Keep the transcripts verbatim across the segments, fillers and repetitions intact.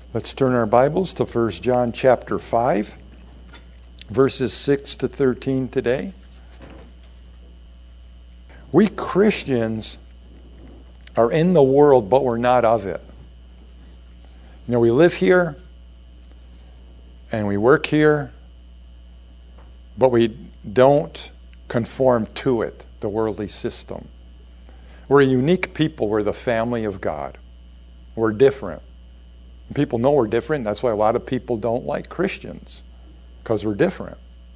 Let's turn our Bibles to First John chapter five, verses six to thirteen today. We Christians are in the world, but we're not of it. You know, we live here and we work here, but we don't conform to it, the worldly system. We're a unique people. We're the family of God. We're different. People know we're different. That's why a lot of people don't like Christians, because we're different.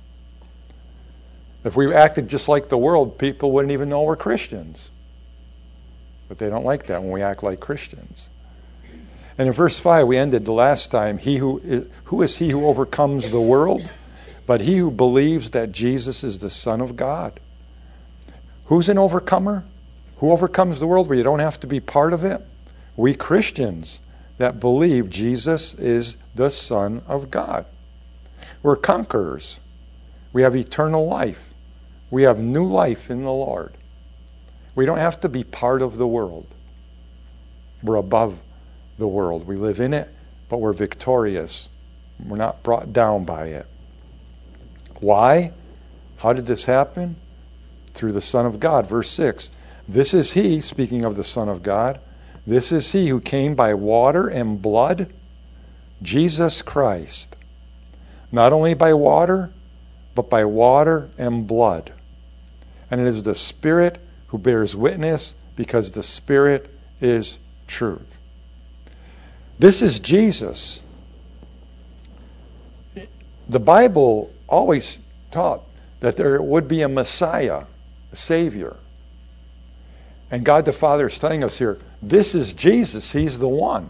If we acted just like the world, people wouldn't even know we're Christians. But they don't like that when we act like Christians. And in verse five, we ended the last time, he who is, who is he who overcomes the world? But he who believes that Jesus is the Son of God. Who's an overcomer? Who overcomes the world where you don't have to be part of it? We Christians that believe Jesus is the Son of God. We're conquerors. We have eternal life. We have new life in the Lord. We don't have to be part of the world. We're above the world. We live in it, but we're victorious. We're not brought down by it. Why? How did this happen? Through the Son of God. Verse six. This is he, speaking of the Son of God, this is he who came by water and blood, Jesus Christ. Not only by water, but by water and blood. And it is the Spirit who bears witness, because the Spirit is truth. This is Jesus. The Bible always taught that there would be a Messiah, a Savior. And God the Father is telling us here, this is Jesus. He's the one.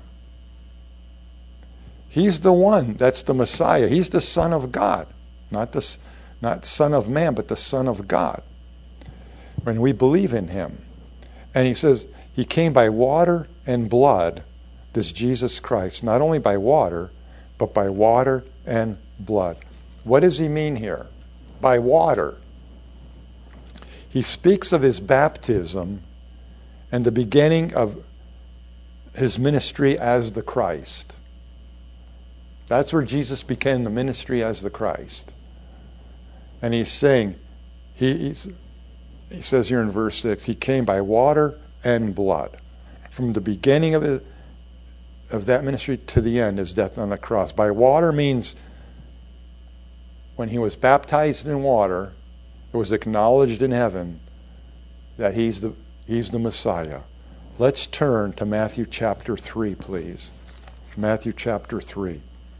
He's the one that's the Messiah. He's the Son of God. Not the not Son of man, but the Son of God. When we believe in him. And he says, he came by water and blood, this Jesus Christ. Not only by water, but by water and blood. What does he mean here? By water. He speaks of his baptism and the beginning of his ministry as the Christ. That's where Jesus began the ministry as the Christ. And he's saying, he, he's, he says here in verse six, he came by water and blood. From the beginning of, it, of that ministry to the end, his death on the cross. By water means when he was baptized in water, it was acknowledged in heaven that he's the He's the Messiah. Let's turn to Matthew chapter three, please. Matthew chapter three,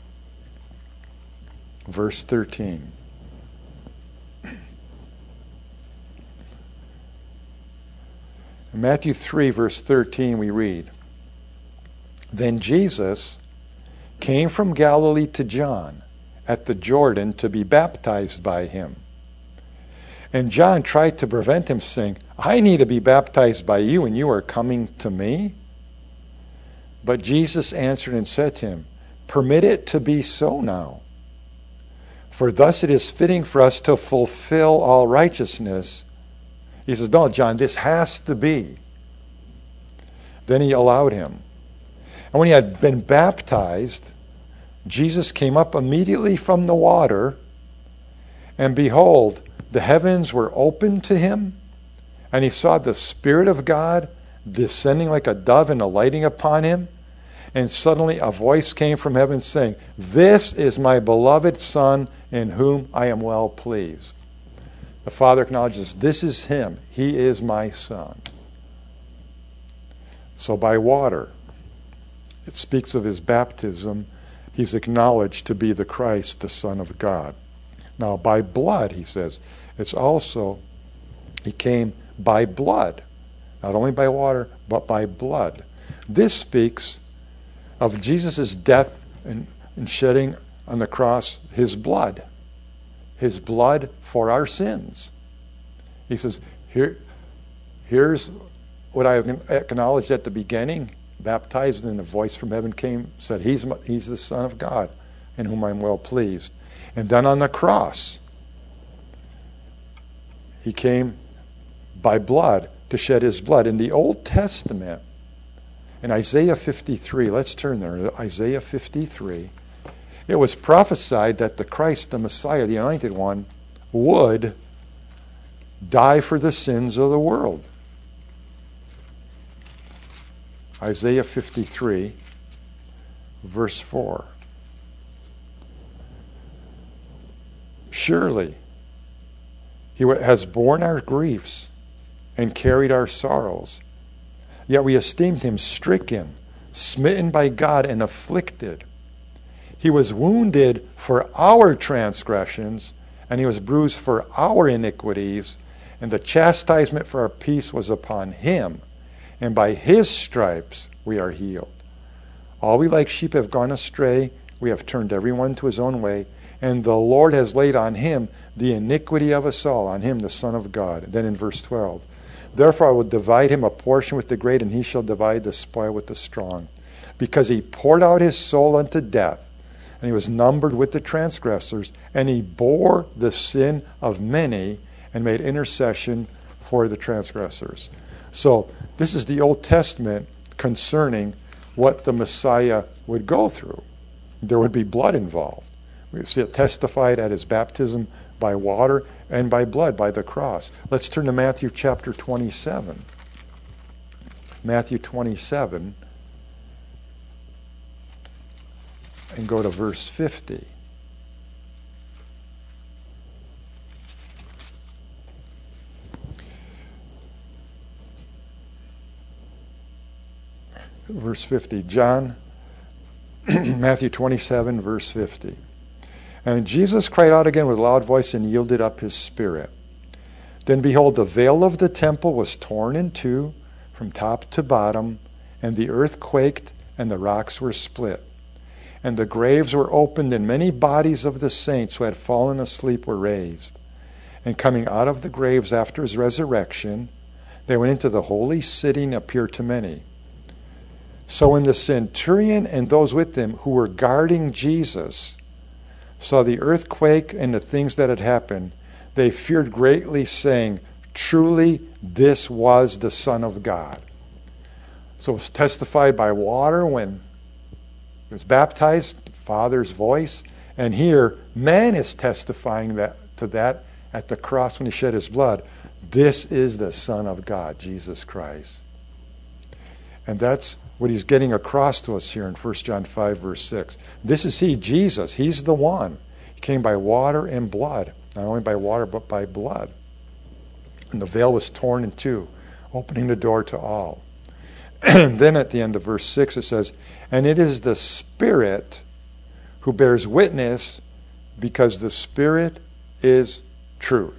verse thirteen. In Matthew three, verse thirteen, we read, Then Jesus came from Galilee to John at the Jordan to be baptized by him. And John tried to prevent him, saying, I need to be baptized by you, and you are coming to me? But Jesus answered and said to him, Permit it to be so now. For thus it is fitting for us to fulfill all righteousness. He says, No, John, this has to be. Then he allowed him. And when he had been baptized, Jesus came up immediately from the water, and behold, the heavens were opened to him, and he saw the Spirit of God descending like a dove and alighting upon him. And suddenly a voice came from heaven saying, This is my beloved Son, in whom I am well pleased. The Father acknowledges, this is him. He is my Son. So by water, it speaks of his baptism. He's acknowledged to be the Christ, the Son of God. Now by blood, he says, it's also, he came by blood. Not only by water, but by blood. This speaks of Jesus' death and, and shedding on the cross his blood. His blood for our sins. He says, Here, here's what I acknowledged at the beginning, baptized, and a voice from heaven came, said, He's, he's the Son of God, in whom I'm well pleased. And then on the cross, he came by blood to shed his blood. In the Old Testament, In Isaiah fifty-three, let's turn there, Isaiah fifty-three. It was prophesied that the Christ, the Messiah, the Anointed One, would die for the sins of the world. Isaiah fifty-three, verse four. Surely he has borne our griefs and carried our sorrows. Yet we esteemed him stricken, smitten by God, and afflicted. He was wounded for our transgressions, and he was bruised for our iniquities, and the chastisement for our peace was upon him, and by his stripes we are healed. All we like sheep have gone astray, we have turned everyone to his own way, and the Lord has laid on him the iniquity of us all, on him the Son of God. And then in verse twelve, therefore I will divide him a portion with the great, and he shall divide the spoil with the strong. Because he poured out his soul unto death, and he was numbered with the transgressors, and he bore the sin of many, and made intercession for the transgressors. So this is the Old Testament concerning what the Messiah would go through. There would be blood involved. We see it testified at his baptism by water and by blood, by the cross. Let's turn to Matthew chapter twenty-seven. Matthew twenty-seven, and go to verse fifty. Verse fifty, John, Matthew twenty-seven, verse fifty. And Jesus cried out again with a loud voice and yielded up his spirit. Then behold, the veil of the temple was torn in two from top to bottom, and the earth quaked, and the rocks were split. And the graves were opened, and many bodies of the saints who had fallen asleep were raised. And coming out of the graves after his resurrection, they went into the holy city and appeared to many. So when the centurion and those with him who were guarding Jesus saw the earthquake and the things that had happened, they feared greatly, saying, truly this was the Son of God. So it was testified by water when he was baptized, the Father's voice, and here man is testifying that to that at the cross when he shed his blood. This is the Son of God, Jesus Christ. And that's what he's getting across to us here in First John five, verse six. This is he, Jesus. He's the one. He came by water and blood. Not only by water, but by blood. And the veil was torn in two, opening the door to all. And then at the end of verse six it says, and it is the Spirit who bears witness, because the Spirit is truth.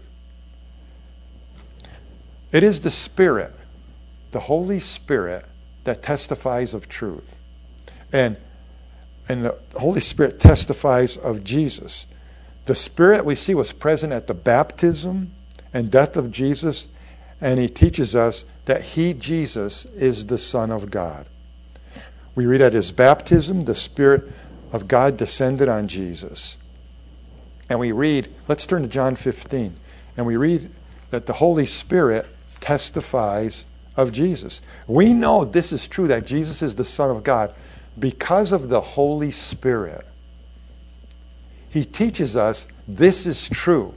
It is the Spirit, the Holy Spirit, that testifies of truth. And, and the Holy Spirit testifies of Jesus. The Spirit we see was present at the baptism and death of Jesus, and he teaches us that he, Jesus, is the Son of God. We read at his baptism, the Spirit of God descended on Jesus. And we read, let's turn to John fifteen, and we read that the Holy Spirit testifies of Jesus. We know this is true, that Jesus is the Son of God, because of the Holy Spirit. He teaches us this is true.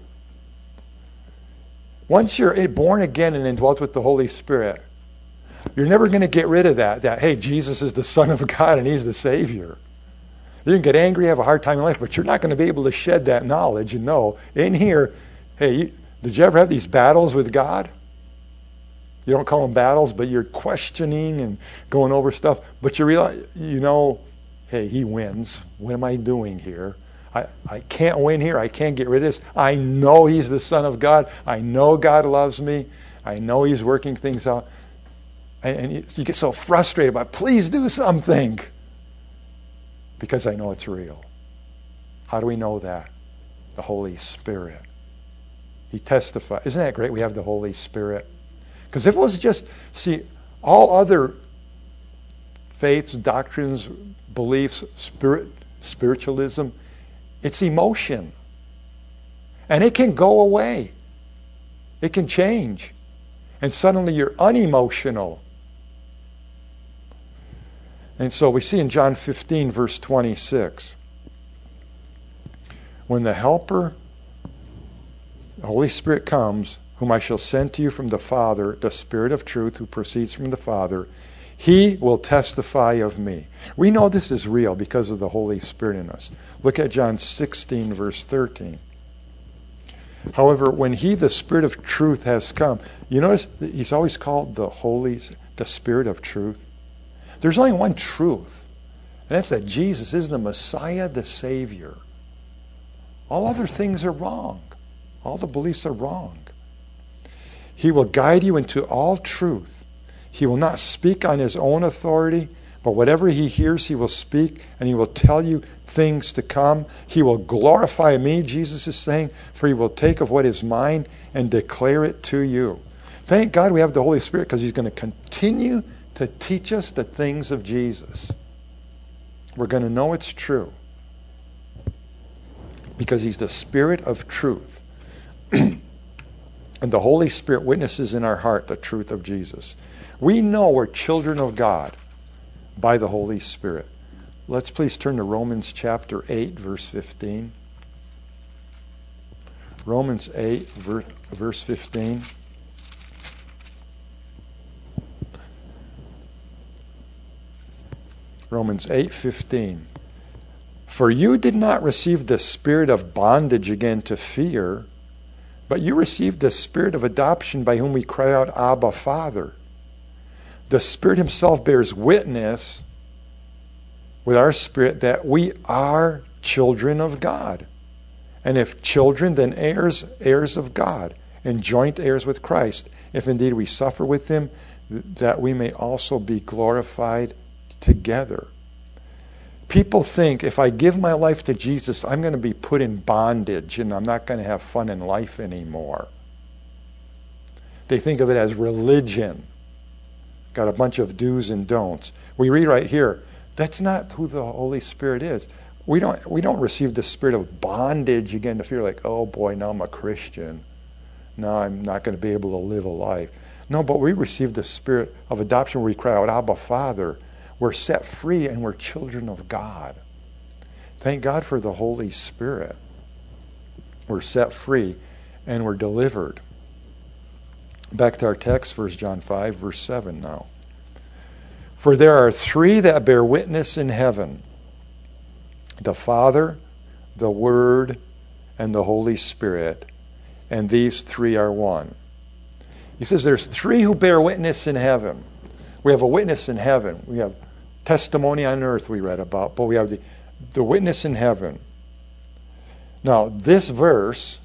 Once you're born again and indwelt with the Holy Spirit, you're never going to get rid of that, that, hey, Jesus is the Son of God and he's the Savior. You can get angry, have a hard time in life, but you're not going to be able to shed that knowledge and know in here, hey, you, did you ever have these battles with God? You don't call them battles, but you're questioning and going over stuff. But you realize, you know, hey, he wins. What am I doing here? I, I can't win here. I can't get rid of this. I know he's the Son of God. I know God loves me. I know he's working things out. And, and you, you get so frustrated about, please do something. Because I know it's real. How do we know that? The Holy Spirit. He testifies. Isn't that great? We have the Holy Spirit. Because if it was just, see, all other faiths, doctrines, beliefs, spirit, spiritualism, it's emotion. And it can go away. It can change. And suddenly you're unemotional. And so we see in John fifteen, verse twenty-six, when the Helper, the Holy Spirit comes, whom I shall send to you from the Father, the Spirit of truth who proceeds from the Father, he will testify of me. We know this is real because of the Holy Spirit in us. Look at John sixteen, verse thirteen. However, when he, the Spirit of truth, has come, you notice that he's always called the Holy, the Spirit of truth. There's only one truth, and that's that Jesus is the Messiah, the Savior. All other things are wrong. All the beliefs are wrong. He will guide you into all truth. He will not speak on his own authority, but whatever he hears, he will speak, and he will tell you things to come. He will glorify me, Jesus is saying, for he will take of what is mine and declare it to you. Thank God we have the Holy Spirit, because he's going to continue to teach us the things of Jesus. We're going to know it's true, because he's the Spirit of truth. And the Holy Spirit witnesses in our heart the truth of Jesus. We know we're children of God by the Holy Spirit. Let's please turn to Romans chapter eight, verse fifteen. Romans eight, verse fifteen. Romans eight fifteen. For you did not receive the spirit of bondage again to fear, but you received the Spirit of adoption by whom we cry out, Abba, Father. The Spirit himself bears witness with our spirit that we are children of God. And if children, then heirs, heirs of God, and joint heirs with Christ, if indeed we suffer with him, that we may also be glorified together. People think if I give my life to Jesus, I'm going to be put in bondage and I'm not going to have fun in life anymore. They think of it as religion. Got a bunch of do's and don'ts. We read right here, that's not who the Holy Spirit is. We don't, we don't receive the spirit of bondage again to fear, like, oh boy, now I'm a Christian. Now I'm not going to be able to live a life. No, but we receive the spirit of adoption where we cry out, Abba, Father. We're set free and we're children of God. Thank God for the Holy Spirit. We're set free and we're delivered. Back to our text, First John five, verse seven now. For there are three that bear witness in heaven, the Father, the Word, and the Holy Spirit, and these three are one. He says there's three who bear witness in heaven. We have a witness in heaven. We have testimony on earth we read about, but we have the, the witness in heaven. Now, this verse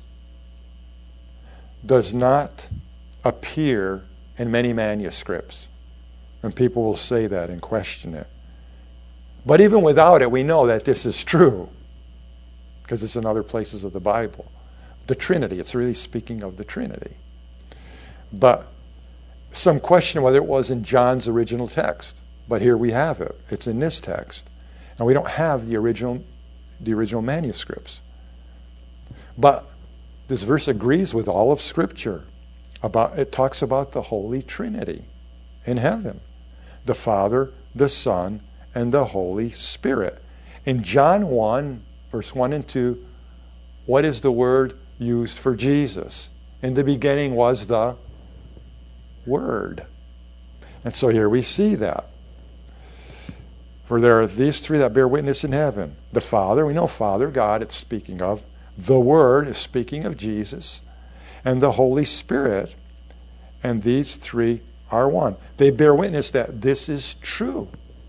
does not appear in many manuscripts. And people will say that and question it. But even without it, we know that this is true, because it's in other places of the Bible. The Trinity, it's really speaking of the Trinity. But some question whether it was in John's original text. But here we have it. It's in this text. And we don't have the original, the original manuscripts. But this verse agrees with all of Scripture. About, it talks about the Holy Trinity in heaven. The Father, the Son, and the Holy Spirit. In John one, verse one and two, what is the word used for Jesus? In the beginning was the Word. And so here we see that. For there are these three that bear witness in heaven. The Father, we know Father, God, it's speaking of. The Word is speaking of Jesus. And the Holy Spirit. And these three are one. They bear witness that this is true.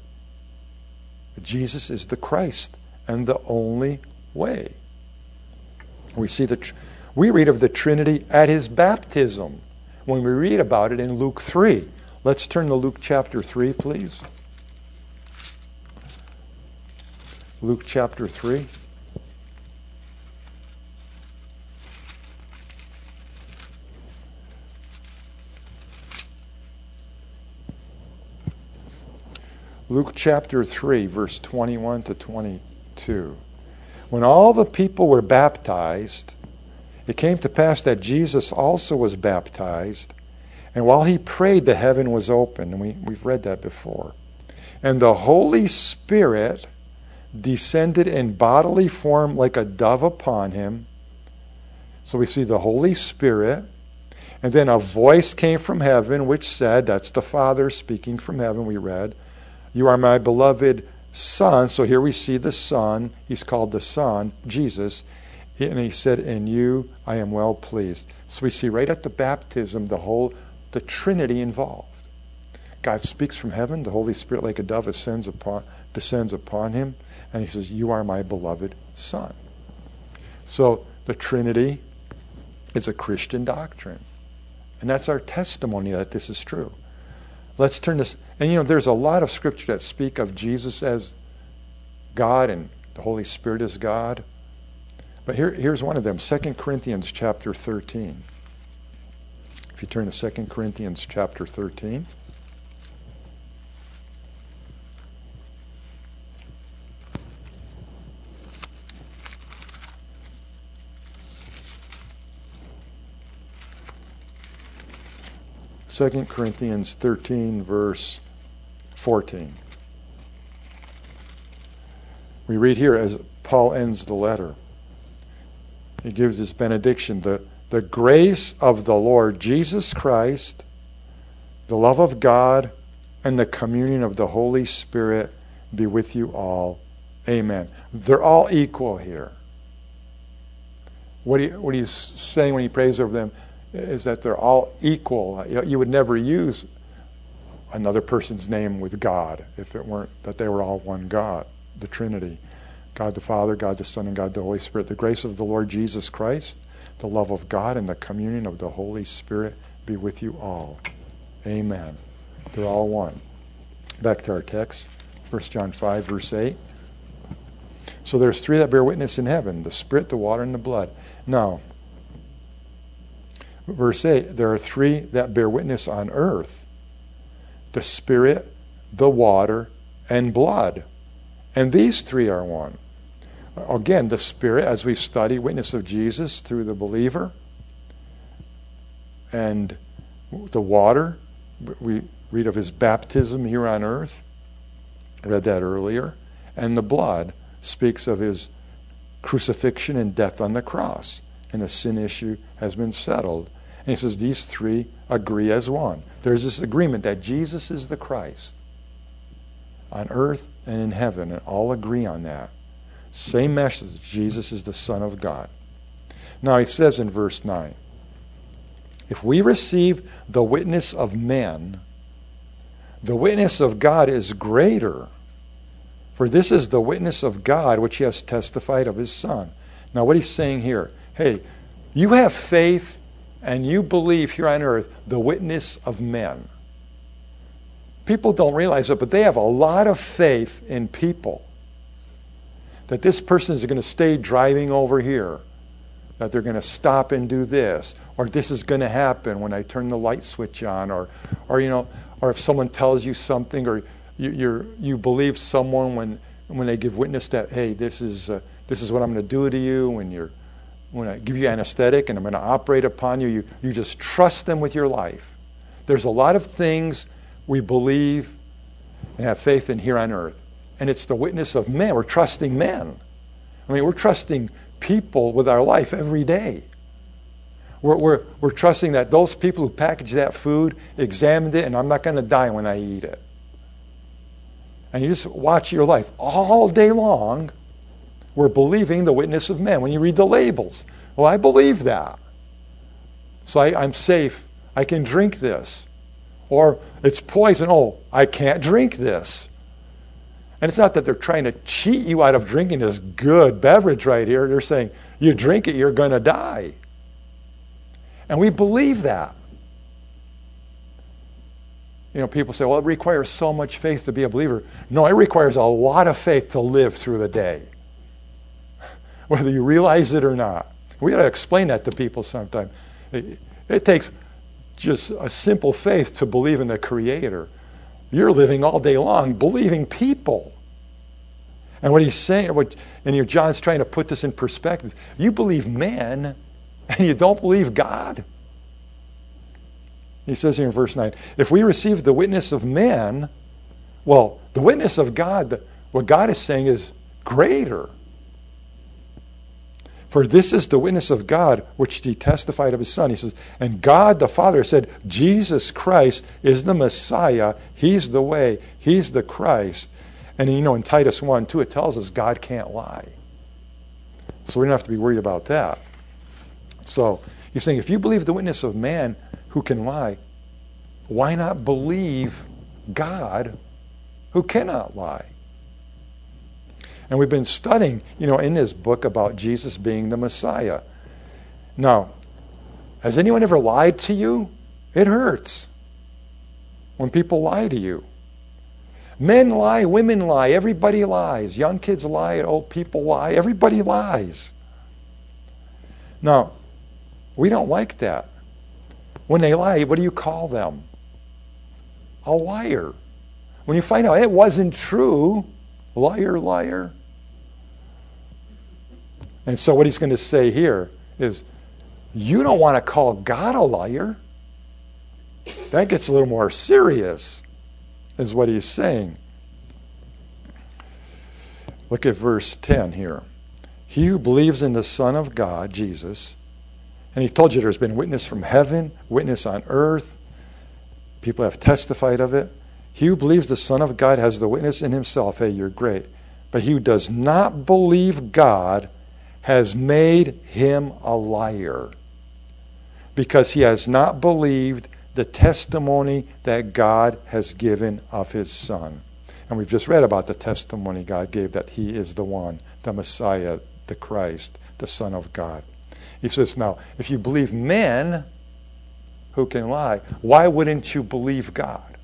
Jesus is the Christ and the only way. We see the, we read of the Trinity at his baptism when we read about it in Luke three. Let's turn to Luke chapter three, please. Luke chapter three. Luke chapter three, verse twenty-one to twenty-two. When all the people were baptized, it came to pass that Jesus also was baptized, and while he prayed, the heaven was opened. And we, we've read that before. And the Holy Spirit descended in bodily form like a dove upon him. So we see the Holy Spirit. And then a voice came from heaven which said, that's the Father speaking from heaven, we read, "You are my beloved Son." So here we see the Son. He's called the Son, Jesus. And he said, "In you I am well pleased." So we see right at the baptism the whole, the Trinity involved. God speaks from heaven. The Holy Spirit like a dove ascends upon, descends upon him. And he says, "You are my beloved Son." So the Trinity is a Christian doctrine. And that's our testimony that this is true. Let's turn this, and you know, there's a lot of scripture that speak of Jesus as God and the Holy Spirit as God. But here, here's one of them, Second Corinthians chapter thirteen. If you turn to Second Corinthians chapter thirteen. Second Corinthians thirteen, verse fourteen. We read here as Paul ends the letter. He gives this benediction. The, the grace of the Lord Jesus Christ, the love of God, and the communion of the Holy Spirit be with you all. Amen. They're all equal here. What, he, what he's saying when he prays over them is that they're all equal. You would never use another person's name with God if it weren't that they were all one God, the Trinity. God the Father, God the Son, and God the Holy Spirit. The grace of the Lord Jesus Christ, the love of God, and the communion of the Holy Spirit be with you all. Amen. They're all one. Back to our text, First John five, verse eight. So there's three that bear witness in heaven, the Spirit, the water, and the blood. Now, verse eight, there are three that bear witness on earth, the Spirit, the water, and blood. And these three are one. Again, the Spirit, as we've studied, witness of Jesus through the believer. And the water, we read of his baptism here on earth. I read that earlier. And the blood speaks of his crucifixion and death on the cross. And the sin issue has been settled. And he says these three agree as one. There's this agreement that Jesus is the Christ on earth and in heaven, and all agree on that. Same message, Jesus is the Son of God. Now he says in verse nine, if we receive the witness of men, the witness of God is greater, for this is the witness of God which he has testified of his Son. Now what he's saying here, hey, you have faith and you believe here on earth the witness of men. People don't realize it, but they have a lot of faith in people. That this person is going to stay driving over here. That they're going to stop and do this. Or this is going to happen when I turn the light switch on. Or, or you know, or if someone tells you something, or you you're, you believe someone when when they give witness that, hey, this is uh, this is what I'm going to do to you when you're when I give you anesthetic and I'm going to operate upon you. You you just trust them with your life. There's a lot of things we believe and have faith in here on earth. And it's the witness of men. We're trusting men. I mean, we're trusting people with our life every day. We're, we're, we're trusting that those people who packaged that food examined it and I'm not going to die when I eat it. And you just watch your life all day long. We're believing the witness of men. When you read the labels, well, I believe that. So I, I'm safe. I can drink this. Or it's poison. Oh, I can't drink this. And it's not that they're trying to cheat you out of drinking this good beverage right here. They're saying, you drink it, you're going to die. And we believe that. You know, people say, well, it requires so much faith to be a believer. No, it requires a lot of faith to live through the day. Whether you realize it or not. We got to explain that to people sometime. It, it takes just a simple faith to believe in the Creator. You're living all day long believing people. And what he's saying, what, and your John's trying to put this in perspective. You believe men, and you don't believe God. He says here in verse nine, if we receive the witness of men, Well, the witness of God, what God is saying is greater. For this is the witness of God, which he testified of his Son. He says, and God the Father said, Jesus Christ is the Messiah. He's the way. He's the Christ. And you know, in Titus one, two, it tells us God can't lie. So we don't have to be worried about that. So he's saying, if you believe the witness of man who can lie, why not believe God who cannot lie? And we've been studying, you know, in this book about Jesus being the Messiah. Now, has anyone ever lied to you? It hurts when people lie to you. Men lie, women lie, everybody lies. Young kids lie, old people lie, everybody lies. Now, we don't like that. When they lie, what do you call them? A liar. When you find out it wasn't true, liar, liar. And so what he's going to say here is, you don't want to call God a liar. That gets a little more serious, is what he's saying. Look at verse ten here. He who believes in the Son of God, Jesus, and he told you there's been witness from heaven, witness on earth. People have testified of it. He who believes the Son of God has the witness in himself. Hey, you're great. But he who does not believe God has made him a liar, because he has not believed the testimony that God has given of his Son. And we've just read about the testimony God gave that he is the one, the Messiah, the Christ, the Son of God. He says, now, if you believe men who can lie, why wouldn't you believe God?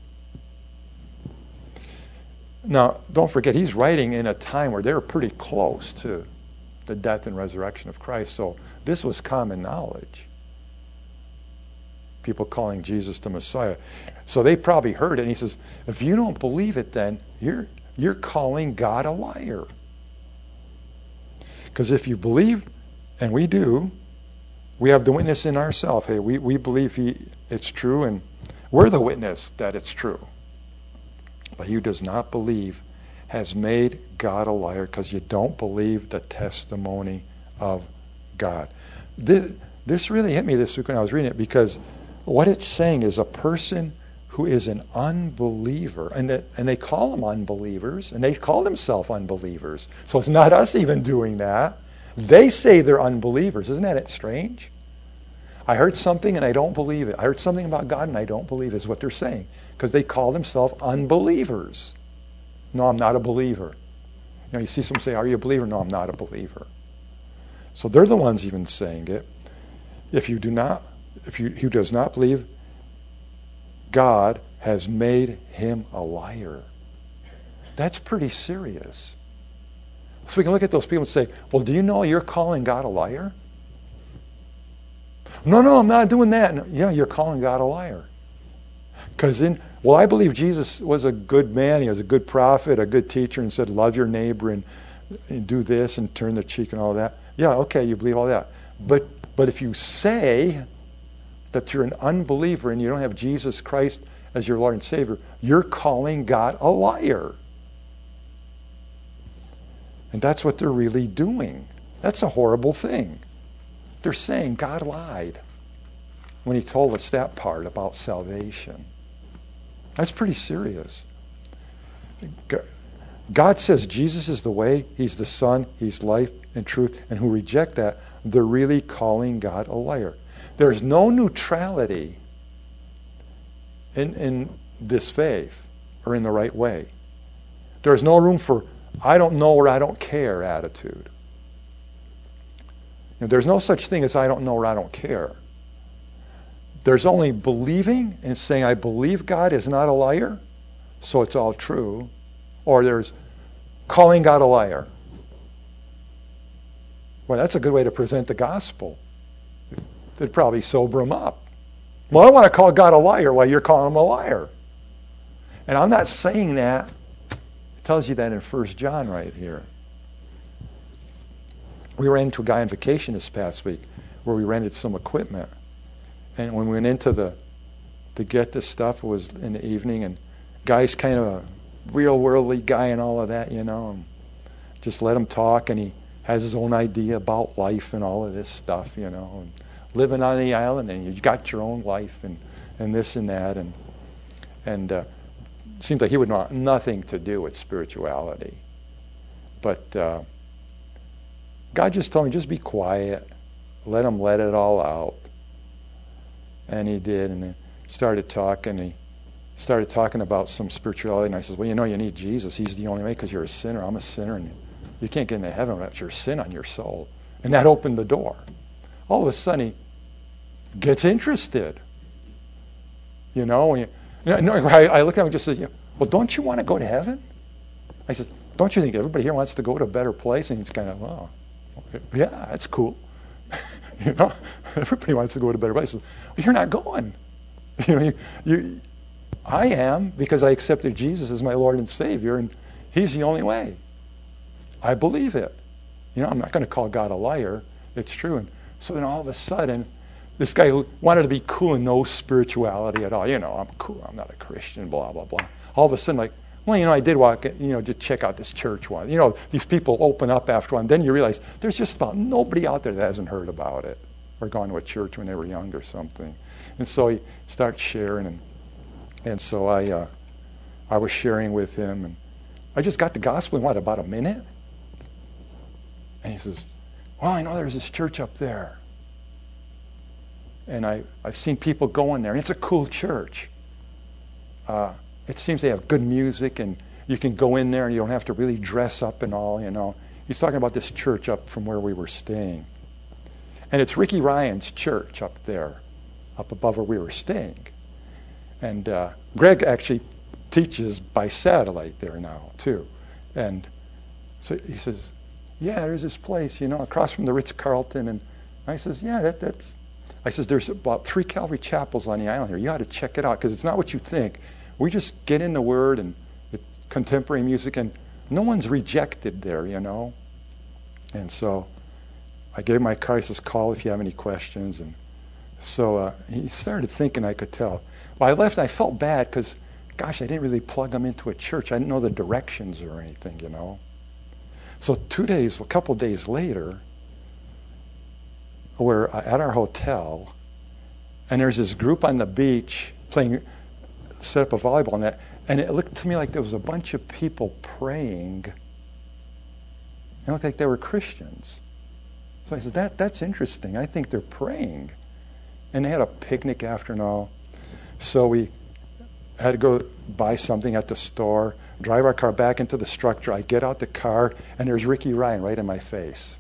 Now, don't forget, he's writing in a time where they were pretty close to the death and resurrection of Christ. So this was common knowledge. People calling Jesus the Messiah. So they probably heard it. And he says, if you don't believe it, then you're, you're calling God a liar. Because if you believe, and we do, we have the witness in ourselves. Hey, we, we believe he, it's true, and we're the witness that it's true. But he who does not believe has made God a liar, because you don't believe the testimony of God. This, this really hit me this week when I was reading it, because what it's saying is a person who is an unbeliever, and, that, and they call them unbelievers, and they call themselves unbelievers. So it's not us even doing that. They say they're unbelievers. Isn't that strange? I heard something and I don't believe it. I heard something about God and I don't believe it, is what they're saying, because they call themselves unbelievers. No, I'm not a believer. You know, you see someone say, are you a believer? No, I'm not a believer. So they're the ones even saying it. If you do not, if you who does not believe, God has made him a liar. That's pretty serious. So we can look at those people and say, well, do you know you're calling God a liar? No, no, I'm not doing that. No, yeah, you're calling God a liar. Because in, well, I believe Jesus was a good man. He was a good prophet, a good teacher, and said, love your neighbor and, and do this and turn the cheek and all that. Yeah, okay, you believe all that. But but if you say that you're an unbeliever and you don't have Jesus Christ as your Lord and Savior, you're calling God a liar. And that's what they're really doing. That's a horrible thing. They're saying God lied when he told us that part about salvation. That's pretty serious. God says Jesus is the way, he's the Son, he's life and truth, and who reject that, they're really calling God a liar. There's no neutrality in, in this faith or in the right way. There's no room for I don't know or I don't care attitude. You know, there's no such thing as I don't know or I don't care. There's only believing and saying I believe God is not a liar, so it's all true. Or there's calling God a liar. Well, that's a good way to present the gospel. It'd probably sober him up. Well, I want to call God a liar while you're calling him a liar. And I'm not saying that. It tells you that in First John right here. We ran into a guy on vacation this past week where we rented some equipment. And when we went into the, to get this stuff, it was in the evening, and guy's kind of a real worldly guy and all of that, you know. And just let him talk, and he has his own idea about life and all of this stuff, you know. And living on the island, and you got your own life, and, and this and that, and and uh, it seems like he would want nothing to do with spirituality. But uh, God just told me, just be quiet, let him let it all out. And he did, and he started talking. He started talking about some spirituality, and I said, well, you know, you need Jesus. He's the only way, because you're a sinner. I'm a sinner, and you can't get into heaven without your sin on your soul. And that opened the door. All of a sudden, he gets interested. You know, and you, no, I, I look at him and just say, well, don't you want to go to heaven? I said, don't you think everybody here wants to go to a better place? And he's kind of, oh, okay. Yeah, that's cool. You know, everybody wants to go to a better place. Well, you're not going. You know, you, you, I am, because I accepted Jesus as my Lord and Savior, and he's the only way. I believe it. You know, I'm not going to call God a liar. It's true. And so then all of a sudden, this guy who wanted to be cool and no spirituality at all, you know, I'm cool, I'm not a Christian, blah, blah, blah. All of a sudden, like, well, you know, I did walk, you know, to check out this church one. You know, these people open up after one. Then you realize there's just about nobody out there that hasn't heard about it or gone to a church when they were young or something. And so he starts sharing, and and so I uh, I was sharing with him, and I just got the gospel in, what, about a minute? And he says, well, I know there's this church up there. And I, I've seen people going there, and it's a cool church. Uh, it seems they have good music, and you can go in there and you don't have to really dress up and all, you know. He's talking about this church up from where we were staying. And it's Ricky Ryan's church up there, up above where we were staying. And uh, Greg actually teaches by satellite there now, too. And so he says, yeah, there's this place, you know, across from the Ritz-Carlton. And I says, yeah, that, that's... I says, there's about three Calvary chapels on the island here. You ought to check it out, because it's not what you think. We just get in the Word and the contemporary music, and no one's rejected there, you know. And so I gave my card. He says, call if you have any questions. And so uh, he started thinking, I could tell. Well, I left, and I felt bad, because, gosh, I didn't really plug him into a church. I didn't know the directions or anything, you know. So two days, a couple days later, we're at our hotel, and there's this group on the beach playing, set up a volleyball net, and it looked to me like there was a bunch of people praying. It looked like they were Christians. So I said, that, that's interesting. I think they're praying. And they had a picnic after and all. So we had to go buy something at the store, drive our car back into the structure. I get out the car, and there's Ricky Ryan right in my face.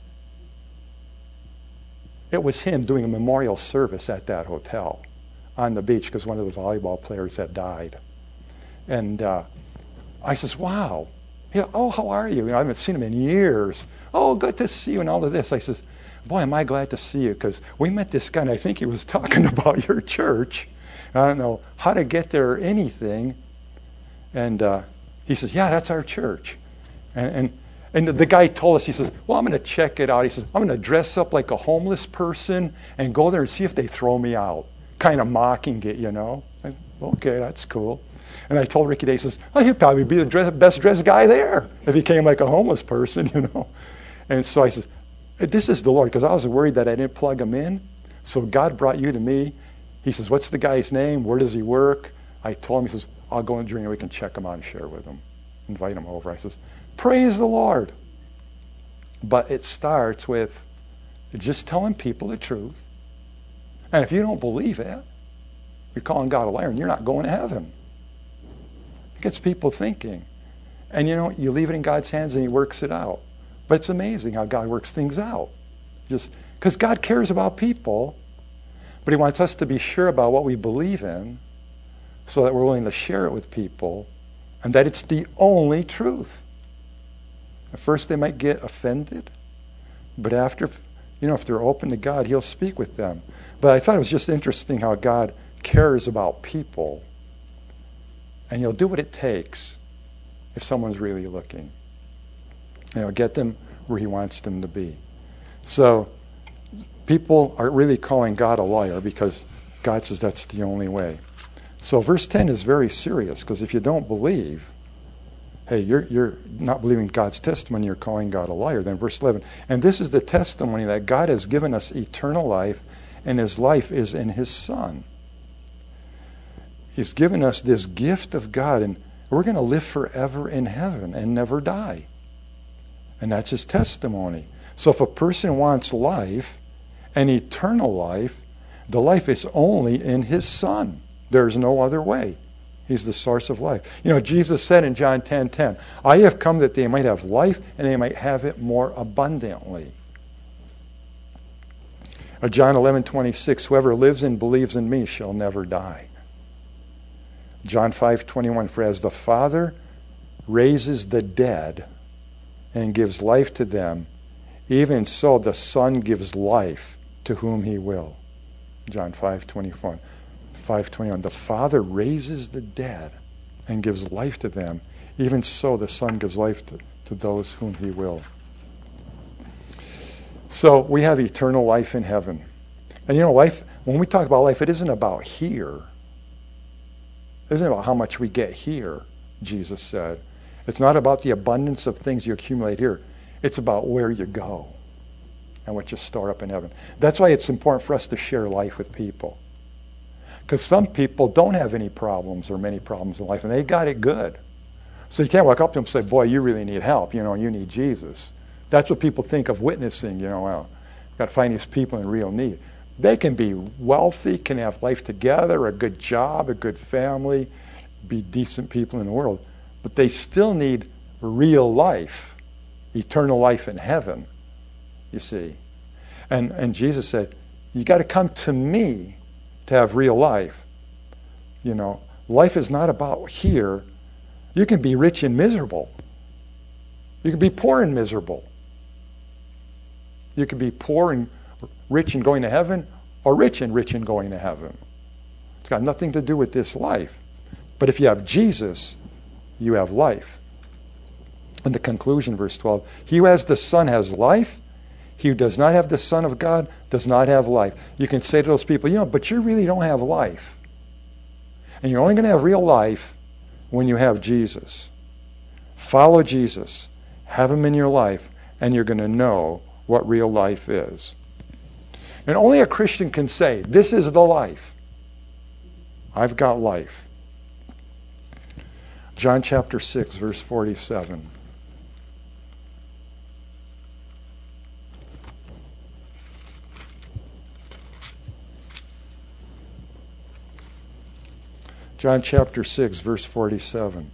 It was him doing a memorial service at that hotel on the beach, because one of the volleyball players had died. And uh, I says, wow. Yeah, oh, how are you? You know, I haven't seen him in years. Oh, good to see you and all of this. I says, boy, am I glad to see you, because we met this guy, and I think he was talking about your church. I don't know how to get there or anything. And uh, he says, yeah, that's our church. And, and And the guy told us, he says, well, I'm going to check it out. He says, I'm going to dress up like a homeless person and go there and see if they throw me out. Kind of mocking it, you know. I, okay, that's cool. And I told Ricky Day, he says, oh, he'd probably be the dress, best dressed guy there if he came like a homeless person, you know. And so I says, this is the Lord, because I was worried that I didn't plug him in. So God brought you to me. He says, what's the guy's name? Where does he work? I told him, he says, I'll go in during the week and check him out and share with him. Invite him over. I says, praise the Lord. But it starts with just telling people the truth. And if you don't believe it, you're calling God a liar, and you're not going to heaven. It gets people thinking. And you know, you leave it in God's hands and he works it out. But it's amazing how God works things out. Just because God cares about people, but he wants us to be sure about what we believe in so that we're willing to share it with people, and that it's the only truth. At first they might get offended, but after, you know, if they're open to God, he'll speak with them. But I thought it was just interesting how God cares about people, and he'll do what it takes if someone's really looking. And he'll get them where he wants them to be. So people are really calling God a liar because God says that's the only way. So verse ten is very serious, because if you don't believe, hey, you're, you're not believing God's testimony, you're calling God a liar. Then verse eleven, and this is the testimony that God has given us eternal life, and his life is in his Son. He's given us this gift of God, and we're going to live forever in heaven and never die. And that's his testimony. So if a person wants life, and eternal life, the life is only in his Son. There's no other way. He's the source of life. You know, Jesus said in John ten ten, I have come that they might have life and they might have it more abundantly. Or John eleven twenty-six, whoever lives and believes in me shall never die. John five twenty-one, for as the Father raises the dead and gives life to them, even so the Son gives life to whom he will. John five twenty-one. five twenty-one, the Father raises the dead and gives life to them. Even so, the Son gives life to, to those whom he will. So we have eternal life in heaven. And you know, life, when we talk about life, it isn't about here. It isn't about how much we get here, Jesus said. It's not about the abundance of things you accumulate here. It's about where you go and what you store up in heaven. That's why it's important for us to share life with people. Because some people don't have any problems or many problems in life, and they got it good. So you can't walk up to them and say, boy, you really need help, you know, you need Jesus. That's what people think of witnessing, you know, well, you've got to find these people in real need. They can be wealthy, can have life together, a good job, a good family, be decent people in the world, but they still need real life, eternal life in heaven, you see. And, and Jesus said, you got to come to me to have real life. You know, life is not about here. You can be rich and miserable. You can be poor and miserable. You can be poor and rich and going to heaven, or rich and rich and going to heaven. It's got nothing to do with this life. But if you have Jesus, you have life. And the conclusion, verse twelve, he who has the Son has life. He who does not have the Son of God does not have life. You can say to those people, you know, but you really don't have life. And you're only going to have real life when you have Jesus. Follow Jesus. Have him in your life, and you're going to know what real life is. And only a Christian can say, this is the life. I've got life. John chapter six, verse forty-seven. John chapter six, verse forty-seven.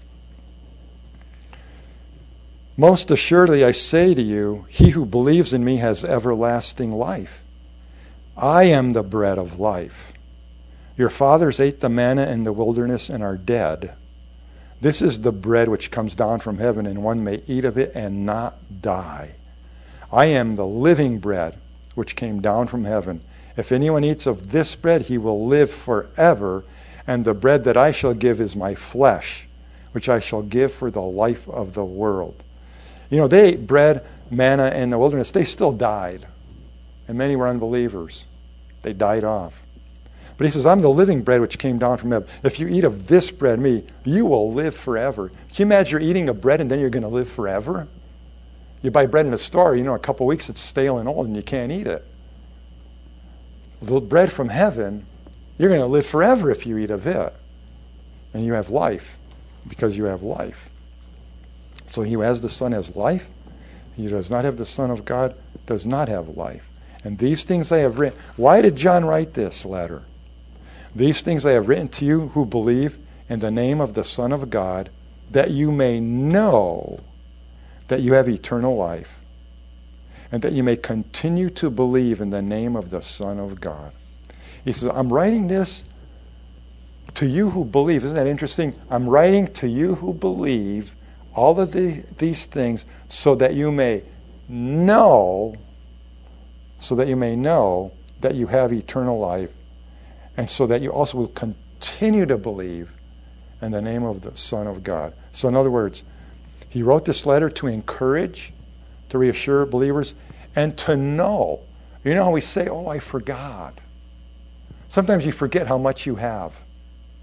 Most assuredly I say to you, he who believes in me has everlasting life. I am the bread of life. Your fathers ate the manna in the wilderness and are dead. This is the bread which comes down from heaven, and one may eat of it and not die. I am the living bread which came down from heaven. If anyone eats of this bread, he will live forever. And the bread that I shall give is my flesh, which I shall give for the life of the world. You know, they ate bread, manna in the wilderness. They still died. And many were unbelievers. They died off. But he says, I'm the living bread which came down from heaven. If you eat of this bread, me, you will live forever. Can you imagine you're eating a bread and then you're going to live forever? You buy bread in a store, you know, a couple of weeks it's stale and old and you can't eat it. The bread from heaven, you're going to live forever if you eat of it. And you have life because you have life. So he who has the Son has life. He who does not have the Son of God does not have life. And these things I have written. Why did John write this letter? These things I have written to you who believe in the name of the Son of God, that you may know that you have eternal life, and that you may continue to believe in the name of the Son of God. He says, I'm writing this to you who believe. Isn't that interesting? I'm writing to you who believe all of the, these things so that you may know, so that you may know that you have eternal life, and so that you also will continue to believe in the name of the Son of God. So in other words, he wrote this letter to encourage, to reassure believers, and to know. You know how we say, oh, I forgot. Sometimes you forget how much you have.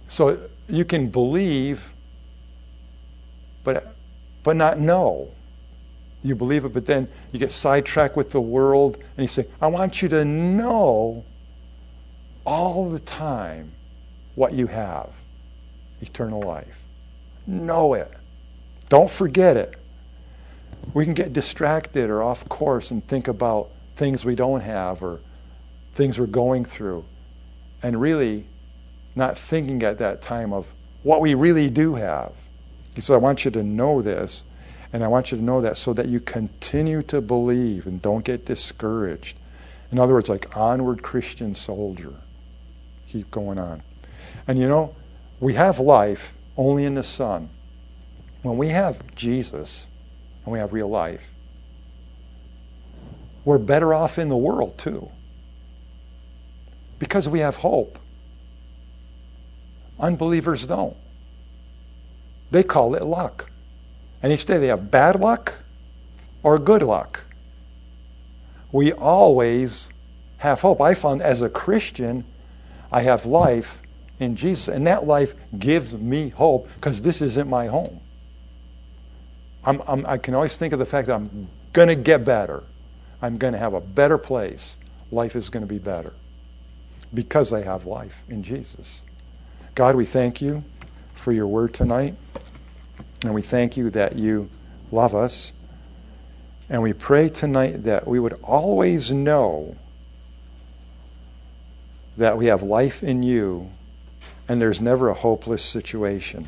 So you can believe, but but not know. You believe it, but then you get sidetracked with the world, and you say, I want you to know all the time what you have. Eternal life. Know it. Don't forget it. We can get distracted or off course and think about things we don't have or things we're going through, and really not thinking at that time of what we really do have. He said, I want you to know this, and I want you to know that so that you continue to believe and don't get discouraged. In other words, like onward Christian soldier. Keep going on. And you know, we have life only in the Son. When we have Jesus and we have real life, we're better off in the world too. Because we have hope. Unbelievers don't. They call it luck. And each day they have bad luck or good luck. We always have hope. I found as a Christian, I have life in Jesus. And that life gives me hope because this isn't my home. I'm, I'm, I can always think of the fact that I'm going to get better. I'm going to have a better place. Life is going to be better because I have life in Jesus. God, we thank you for your word tonight. And we thank you that you love us. And we pray tonight that we would always know that we have life in you and there's never a hopeless situation.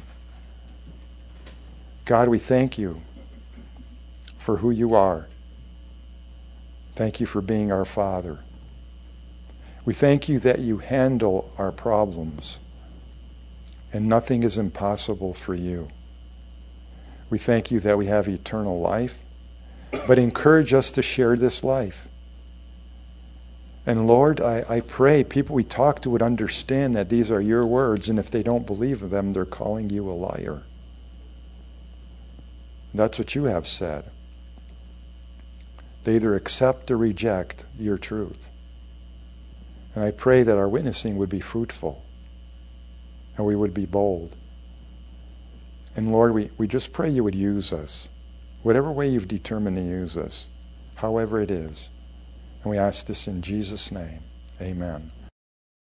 God, we thank you for who you are. Thank you for being our Father. We thank you that you handle our problems and nothing is impossible for you. We thank you that we have eternal life, but encourage us to share this life. And Lord, I, I pray people we talk to would understand that these are your words, and if they don't believe them, they're calling you a liar. That's what you have said. They either accept or reject your truth. And I pray that our witnessing would be fruitful and we would be bold. And Lord, we, we just pray you would use us, whatever way you've determined to use us, however it is. And we ask this in Jesus' name. Amen.